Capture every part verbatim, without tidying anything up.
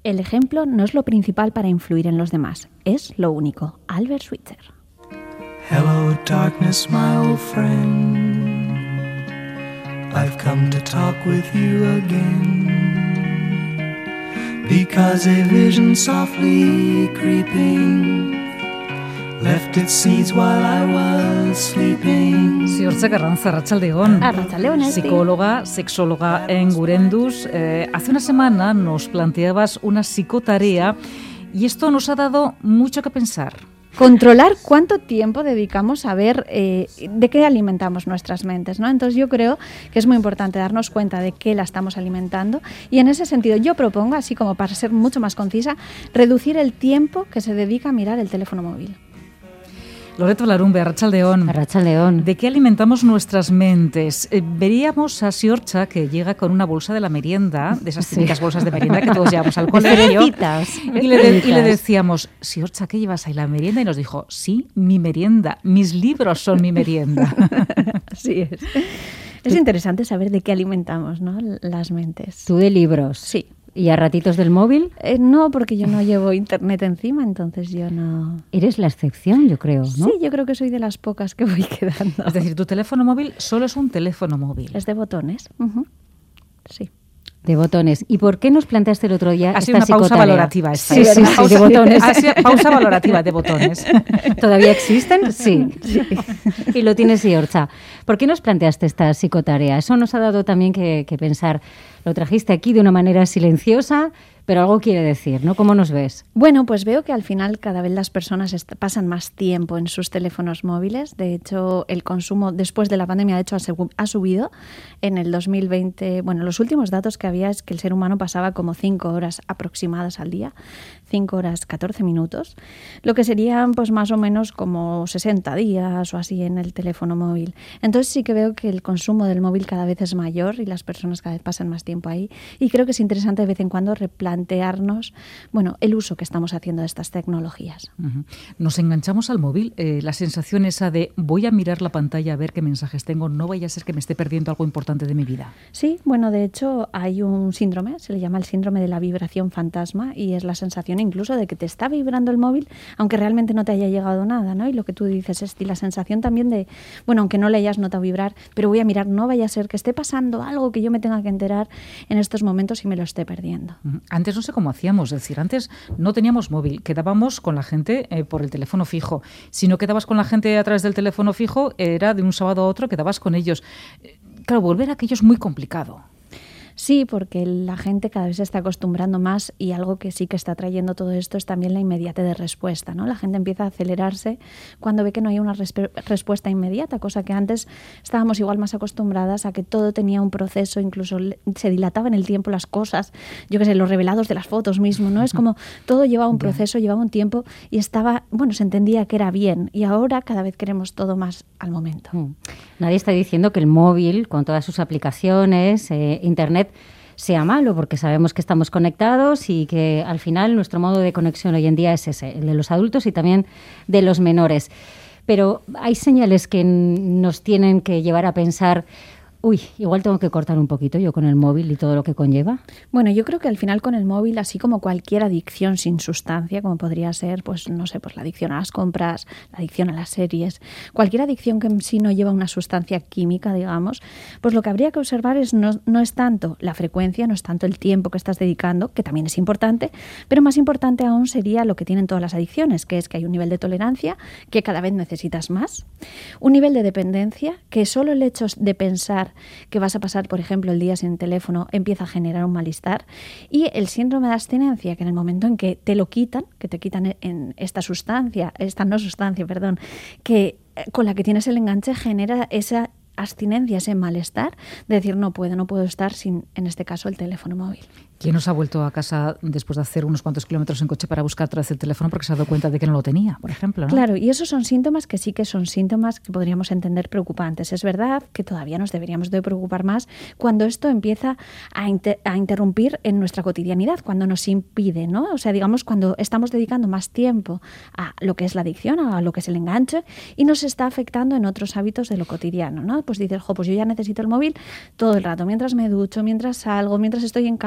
El ejemplo no es lo principal para influir en los demás, es lo único. Albert Schweitzer. Hello, darkness, my old friend. I've come to talk with you again, because a vision softly creeping left its seeds while I was sleeping. Ziortza Carranza, arratsaldeon. Arratsaldeon, Esti. Psicóloga, sexóloga en Gurendus. Eh, hace una semana nos planteabas una psicotarea y esto nos ha dado mucho que pensar. Controlar cuánto tiempo dedicamos a ver eh, de qué alimentamos nuestras mentes, ¿no? Entonces yo creo que es muy importante darnos cuenta de qué la estamos alimentando y en ese sentido yo propongo, así como para ser mucho más concisa, reducir el tiempo que se dedica a mirar el teléfono móvil. Loreto Larumbe, arratsaldeon. Arratsaldeon. ¿De qué alimentamos nuestras mentes? Eh, veríamos a Siortza que llega con una bolsa de la merienda, de esas típicas sí. bolsas de merienda que todos llevamos al colegio. Y le, de, y le decíamos, Siortza, ¿qué llevas ahí, la merienda? Y nos dijo, sí, mi merienda, mis libros son mi merienda. Así es. Es interesante saber de qué alimentamos, ¿no? Las mentes. ¿Tú de libros? Sí. ¿Y a ratitos del móvil? Eh, no, porque yo no llevo internet encima, entonces yo no... Eres la excepción, yo creo, ¿no? Sí, yo creo que soy de las pocas que voy quedando. Es decir, tu teléfono móvil solo es un teléfono móvil. Es de botones. Uh-huh. Sí. De botones. ¿Y por qué nos planteaste el otro día ha esta sido una pausa psicotarea? valorativa esta. Sí, sí, sí, pausa, de botones. Ha sido pausa valorativa de botones. ¿Todavía existen? Sí. sí. Y lo tienes, Siortza. ¿Por qué nos planteaste esta psicotarea? Eso nos ha dado también que, que pensar. Lo trajiste aquí de una manera silenciosa, pero algo quiere decir, ¿no? ¿Cómo nos ves? Bueno, pues veo que al final cada vez las personas est- pasan más tiempo en sus teléfonos móviles. De hecho, el consumo después de la pandemia, de hecho, ha, segu- ha subido. En el dos mil veinte, bueno, los últimos datos que había es que el ser humano pasaba como cinco horas aproximadas al día, cinco horas catorce minutos, lo que serían pues más o menos como sesenta días o así en el teléfono móvil. Entonces sí que veo que el consumo del móvil cada vez es mayor y las personas cada vez pasan más tiempo ahí. Y creo que es interesante de vez en cuando replantear plantearnos, bueno, el uso que estamos haciendo de estas tecnologías. Uh-huh. Nos enganchamos al móvil, eh, la sensación esa de voy a mirar la pantalla a ver qué mensajes tengo, no vaya a ser que me esté perdiendo algo importante de mi vida. Sí, bueno, de hecho hay un síndrome, se le llama el síndrome de la vibración fantasma y es la sensación incluso de que te está vibrando el móvil aunque realmente no te haya llegado nada, ¿no? Y lo que tú dices es y la sensación también de, bueno, aunque no le hayas notado vibrar, pero voy a mirar, no vaya a ser que esté pasando algo que yo me tenga que enterar en estos momentos y me lo esté perdiendo. Uh-huh. Antes no sé cómo hacíamos, es decir, antes no teníamos móvil, quedábamos con la gente eh, por el teléfono fijo. Si no quedabas con la gente a través del teléfono fijo, era de un sábado a otro, quedabas con ellos. Eh, claro, volver a aquello es muy complicado. Sí, porque la gente cada vez se está acostumbrando más y algo que sí que está trayendo todo esto es también la inmediatez de respuesta, ¿no? La gente empieza a acelerarse cuando ve que no hay una resp- respuesta inmediata, cosa que antes estábamos igual más acostumbradas a que todo tenía un proceso, incluso se dilataba en el tiempo las cosas, yo qué sé, los revelados de las fotos mismo, ¿no? Es como todo llevaba un proceso, llevaba un tiempo y estaba, bueno, se entendía que era bien y ahora cada vez queremos todo más al momento. Mm. Nadie está diciendo que el móvil, con todas sus aplicaciones, eh, internet, sea malo, porque sabemos que estamos conectados y que al final nuestro modo de conexión hoy en día es ese, el de los adultos y también de los menores. Pero hay señales que nos tienen que llevar a pensar, uy, igual tengo que cortar un poquito yo con el móvil y todo lo que conlleva. Bueno, yo creo que al final con el móvil, así como cualquier adicción sin sustancia, como podría ser, pues no sé, pues la adicción a las compras, la adicción a las series, cualquier adicción que en sí no lleva una sustancia química, digamos, pues lo que habría que observar es no, no es tanto la frecuencia, no es tanto el tiempo que estás dedicando, que también es importante, pero más importante aún sería lo que tienen todas las adicciones, que es que hay un nivel de tolerancia que cada vez necesitas más, un nivel de dependencia que solo el hecho de pensar que vas a pasar, por ejemplo, el día sin teléfono, empieza a generar un malestar. Y el síndrome de abstinencia, que en el momento en que te lo quitan, que te quitan en esta sustancia, esta no sustancia, perdón, que con la que tienes el enganche genera esa abstinencia, ese malestar de decir no puedo, no puedo estar sin, en este caso, el teléfono móvil. ¿Quién nos ha vuelto a casa después de hacer unos cuantos kilómetros en coche para buscar otra vez el teléfono porque se ha dado cuenta de que no lo tenía, por ejemplo, ¿no? Claro, y esos son síntomas que sí que son síntomas que podríamos entender preocupantes. Es verdad que todavía nos deberíamos de preocupar más cuando esto empieza a, inter- a interrumpir en nuestra cotidianidad, cuando nos impide, ¿no? O sea, digamos, cuando estamos dedicando más tiempo a lo que es la adicción, a lo que es el enganche, y nos está afectando en otros hábitos de lo cotidiano, ¿no? Pues dices, jo, pues yo ya necesito el móvil todo el rato, mientras me ducho, mientras salgo, mientras estoy en casa, mientras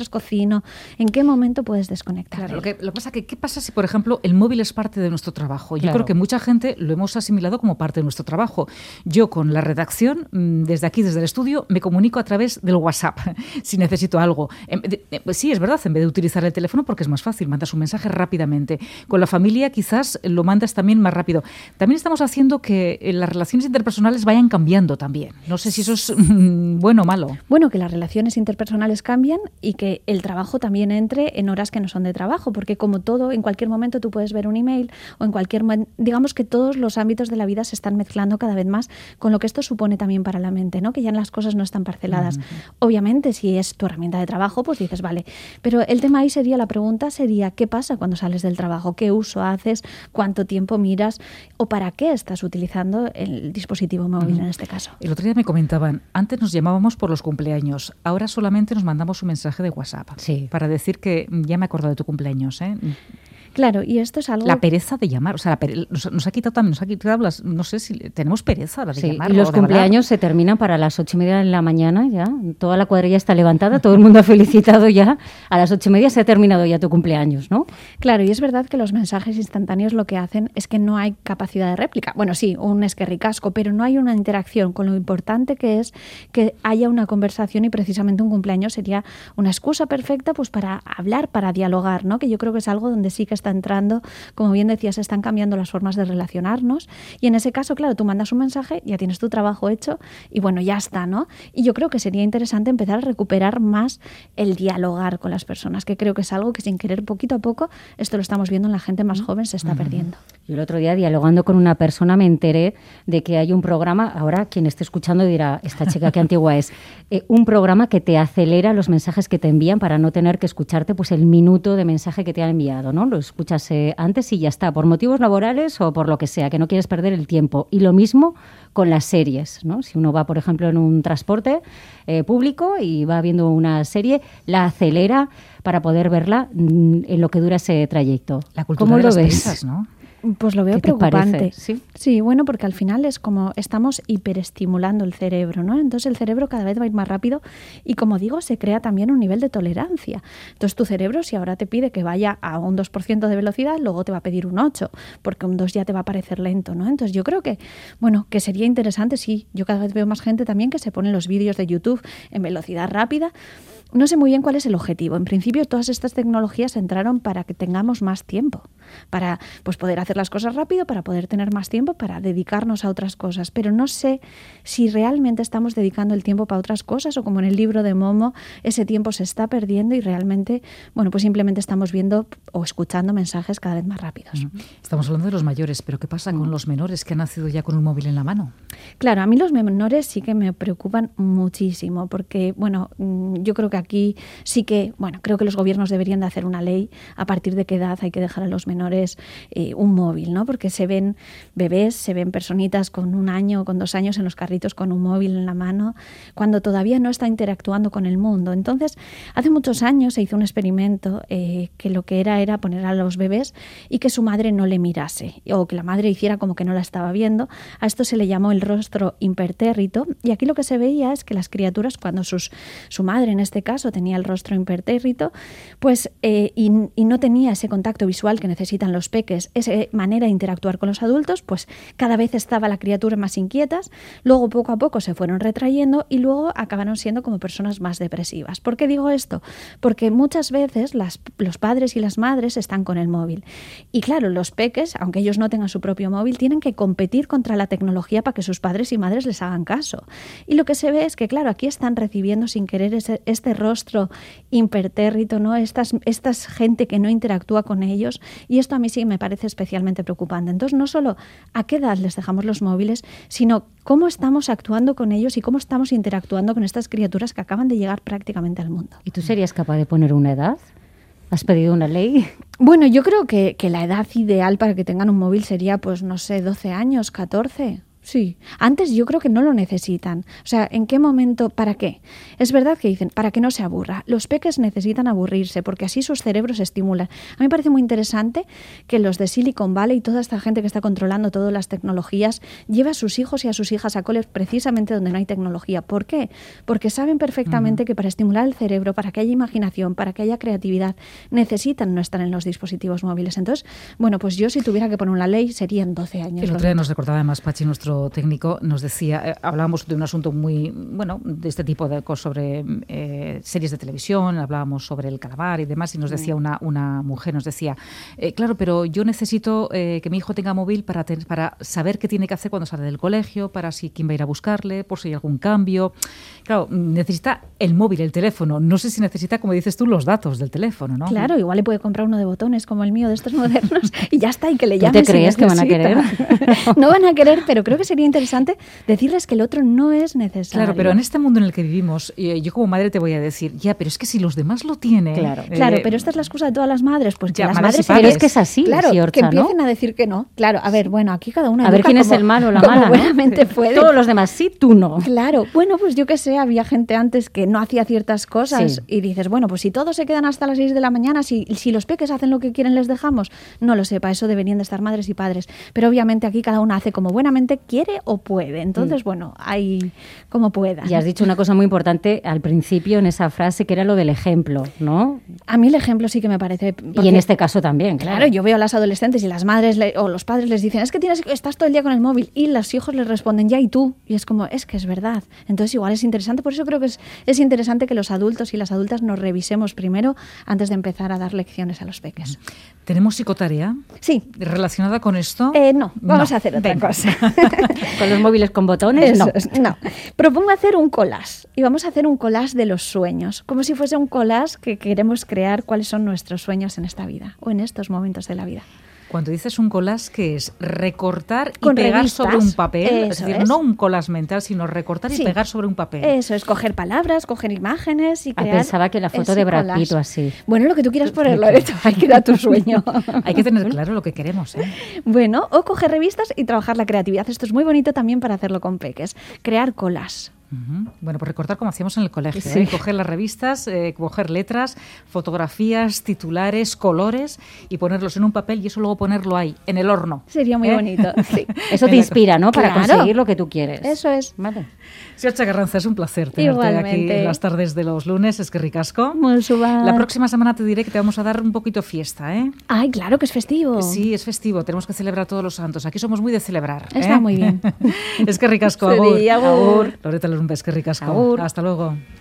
mientras cocino, ¿en qué momento puedes desconectar? Claro, lo que, lo que pasa que, ¿qué pasa si, por ejemplo, el móvil es parte de nuestro trabajo? Yo Claro. creo que mucha gente lo hemos asimilado como parte de nuestro trabajo. Yo con la redacción, desde aquí, desde el estudio, me comunico a través del WhatsApp, si necesito algo. Pues sí, es verdad, en vez de utilizar el teléfono, porque es más fácil, mandas un mensaje rápidamente. Con la familia quizás lo mandas también más rápido. También estamos haciendo que las relaciones interpersonales vayan cambiando también. No sé si eso es mm, bueno o malo. Bueno, que las relaciones interpersonales cambian y que el trabajo también entre en horas que no son de trabajo, porque como todo, en cualquier momento tú puedes ver un email o en cualquier... Digamos que todos los ámbitos de la vida se están mezclando cada vez más con lo que esto supone también para la mente, ¿no? Que ya las cosas no están parceladas. Uh-huh. Obviamente, si es tu herramienta de trabajo, pues dices, vale. Pero el tema ahí sería, la pregunta sería, ¿qué pasa cuando sales del trabajo? ¿Qué uso haces? ¿Cuánto tiempo miras? ¿O para qué estás utilizando el dispositivo móvil uh-huh. en este caso? El otro día me comentaban, antes nos llamábamos por los cumpleaños, ahora solamente nos mandamos un mensaje de WhatsApp sí. para decir que ya me he acordado de tu cumpleaños, ¿eh? Claro, y esto es algo... La pereza de llamar, o sea, la pere... nos, nos ha quitado también, nos ha quitado las... No sé si tenemos pereza la de sí, llamar. Y los cumpleaños se terminan para las ocho y media de la mañana ya. Toda la cuadrilla está levantada, todo el mundo ha felicitado ya. A las ocho y media se ha terminado ya tu cumpleaños, ¿no? Claro, y es verdad que los mensajes instantáneos lo que hacen es que no hay capacidad de réplica. Bueno, sí, un esquerricasco, pero no hay una interacción con lo importante que es que haya una conversación, y precisamente un cumpleaños sería una excusa perfecta pues para hablar, para dialogar, ¿no? Que yo creo que es algo donde sí que está entrando, como bien decías, están cambiando las formas de relacionarnos, y en ese caso, claro, tú mandas un mensaje, ya tienes tu trabajo hecho y bueno, ya está, ¿no? Y yo creo que sería interesante empezar a recuperar más el dialogar con las personas, que creo que es algo que sin querer, poquito a poco, esto lo estamos viendo en la gente más joven, se está uh-huh. perdiendo. Yo el otro día, dialogando con una persona, me enteré de que hay un programa, ahora quien esté escuchando dirá, esta chica qué antigua es, eh, un programa que te acelera los mensajes que te envían para no tener que escucharte pues el minuto de mensaje que te han enviado, ¿no? Lo escuchas eh, antes y ya está, por motivos laborales o por lo que sea, que no quieres perder el tiempo. Y lo mismo con las series, ¿no? Si uno va, por ejemplo, en un transporte eh, público y va viendo una serie, la acelera para poder verla mm, en lo que dura ese trayecto. La cultura ¿Cómo de lo las ves? prisas, ¿no? Pues lo veo ¿Qué te preocupante. parece? ¿Sí? Sí, bueno, porque al final es como estamos hiperestimulando el cerebro, ¿no? Entonces el cerebro cada vez va a ir más rápido y, como digo, se crea también un nivel de tolerancia. Entonces tu cerebro, si ahora te pide que vaya a un dos por ciento de velocidad, luego te va a pedir un ocho, porque un dos ya te va a parecer lento, ¿no? Entonces yo creo que, bueno, que sería interesante, sí, yo cada vez veo más gente también que se pone los vídeos de YouTube en velocidad rápida. No sé muy bien cuál es el objetivo. En principio, todas estas tecnologías entraron para que tengamos más tiempo, para pues, poder hacer las cosas rápido, para poder tener más tiempo, para dedicarnos a otras cosas. Pero no sé si realmente estamos dedicando el tiempo para otras cosas o, como en el libro de Momo, ese tiempo se está perdiendo y realmente, bueno, pues simplemente estamos viendo o escuchando mensajes cada vez más rápidos. Estamos hablando de los mayores, pero ¿qué pasa con los menores que han nacido ya con un móvil en la mano? Claro, a mí los menores sí que me preocupan muchísimo porque, bueno, yo creo que aquí sí que, bueno, creo que los gobiernos deberían de hacer una ley a partir de qué edad hay que dejar a los menores eh, un móvil, ¿no? Porque se ven bebés, se ven personitas con un año, con dos años en los carritos con un móvil en la mano, cuando todavía no está interactuando con el mundo. Entonces, hace muchos años se hizo un experimento eh, que lo que era era poner a los bebés y que su madre no le mirase, o que la madre hiciera como que no la estaba viendo. A esto se le llamó el rostro impertérrito, y aquí lo que se veía es que las criaturas, cuando sus, su madre en este caso tenía el rostro impertérrito, pues eh, y, y no tenía ese contacto visual que necesitan los peques, esa manera de interactuar con los adultos, pues cada vez estaba la criatura más inquietas, luego poco a poco se fueron retrayendo y luego acabaron siendo como personas más depresivas. ¿Por qué digo esto? Porque muchas veces las, los padres y las madres están con el móvil y claro, los peques, aunque ellos no tengan su propio móvil, tienen que competir contra la tecnología para que sus padres y madres les hagan caso. Y lo que se ve es que, claro, aquí están recibiendo sin querer ese, este rostro impertérrito, ¿no? Estas, estas gente que no interactúa con ellos, y esto a mí sí me parece especialmente preocupante. Entonces, no solo a qué edad les dejamos los móviles, sino cómo estamos actuando con ellos y cómo estamos interactuando con estas criaturas que acaban de llegar prácticamente al mundo. ¿Y tú serías capaz de poner una edad? ¿Has pedido una ley? Bueno, yo creo que, que la edad ideal para que tengan un móvil sería, pues no sé, doce años, catorce. Sí, antes yo creo que no lo necesitan. O sea, ¿en qué momento? ¿Para qué? Es verdad que dicen, para que no se aburra. Los peques necesitan aburrirse porque así sus cerebros se estimulan. A mí me parece muy interesante que los de Silicon Valley y toda esta gente que está controlando todas las tecnologías lleva a sus hijos y a sus hijas a coles precisamente donde no hay tecnología. ¿Por qué? Porque saben perfectamente uh-huh. que para estimular el cerebro, para que haya imaginación, para que haya creatividad, necesitan no estar en los dispositivos móviles. Entonces, bueno, pues yo si tuviera que poner una ley serían doce años. El otro día nos recordaba además Pachi, nuestro técnico, nos decía, eh, hablábamos de un asunto muy, bueno, de este tipo de cosas sobre eh, series de televisión, hablábamos sobre el Calabar y demás, y nos decía una, una mujer, nos decía, eh, claro, pero yo necesito eh, que mi hijo tenga móvil para, ten, para saber qué tiene que hacer cuando sale del colegio, para si quién va a ir a buscarle, por si hay algún cambio. Claro, necesita el móvil, el teléfono. No sé si necesita, como dices tú, los datos del teléfono, ¿no? Claro, igual le puede comprar uno de botones como el mío de estos modernos y ya está, y que le llame. ¿Tú te crees que van a querer? No van a querer, pero creo que sería interesante decirles que el otro no es necesario. Claro, pero en este mundo en el que vivimos, yo como madre te voy a decir, ya, pero es que si los demás lo tienen... Claro, eh, claro, pero esta es la excusa de todas las madres, pues que ya, las madres madres... Pero es que es así, claro, Siorcha, que empiecen ¿no? a decir que no. Claro, a ver, bueno, aquí cada una... A ver quién es el malo o la mala, ¿no? buenamente puede. Todos los demás sí, tú no. Claro, bueno, pues yo que sé, había gente antes que no hacía ciertas cosas Sí. y dices, bueno, pues si todos se quedan hasta las seis de la mañana, si, si los peques hacen lo que quieren, les dejamos. No lo sé, para eso deberían de estar madres y padres. Pero obviamente aquí cada una hace como buenamente quiere o puede. Entonces, mm. bueno, hay como pueda. Y has dicho una cosa muy importante al principio en esa frase, que era lo del ejemplo, ¿no? A mí el ejemplo sí que me parece... Porque, y en este caso también, claro. Claro, yo veo a las adolescentes y las madres le, o los padres les dicen, es que tienes, estás todo el día con el móvil, y los hijos les responden, ya, ¿y tú? Y es como, es que es verdad. Entonces igual es interesante, por eso creo que es, es interesante que los adultos y las adultas nos revisemos primero antes de empezar a dar lecciones a los peques. ¿Tenemos psicotarea? Sí. ¿Relacionada con esto? Eh, no, vamos no. a hacer otra Venga. cosa. ¿Con los móviles con botones? Eso No. es, no. Propongo hacer un collage. Y vamos a hacer un collage de los sueños. Como si fuese un collage que queremos crear cuáles son nuestros sueños en esta vida o en estos momentos de la vida. Cuando dices un collage, ¿qué es? Recortar y Con pegar revistas. sobre un papel. Eso es decir, es. no un collage mental, sino recortar Sí. y pegar sobre un papel. Eso es, coger palabras, coger imágenes y Ah, crear... pensaba que la foto ese de Brad collage. Pitt o así. Bueno, lo que tú quieras poner, Loreto, ahí queda tu sueño. Hay que tener claro lo que queremos, ¿eh? Bueno, o coger revistas y trabajar la creatividad. Esto es muy bonito también para hacerlo con peques. Crear colas. Uh-huh. Bueno, pues recortar como hacíamos en el colegio, Sí. ¿eh? Coger las revistas, eh, coger letras, fotografías, titulares, colores y ponerlos en un papel y eso luego ponerlo ahí, en el horno. Sería muy ¿Eh? bonito. Sí. Eso te inspira, ¿no? Para Claro. conseguir lo que tú quieres. Eso es. Vale. Siorcha Carranza, es un placer tenerte Igualmente. aquí en las tardes de los lunes. Es que ricasco. Muy suave. La próxima semana te diré que te vamos a dar un poquito fiesta, ¿eh? Ay, claro que es festivo. Sí, es festivo. Tenemos que celebrar todos los santos. Aquí somos muy de celebrar. Está ¿eh? muy bien. Es que ricasco, Sí, agur. agur. Loreta Lurumbe, es que ricasco. Agur. Hasta luego.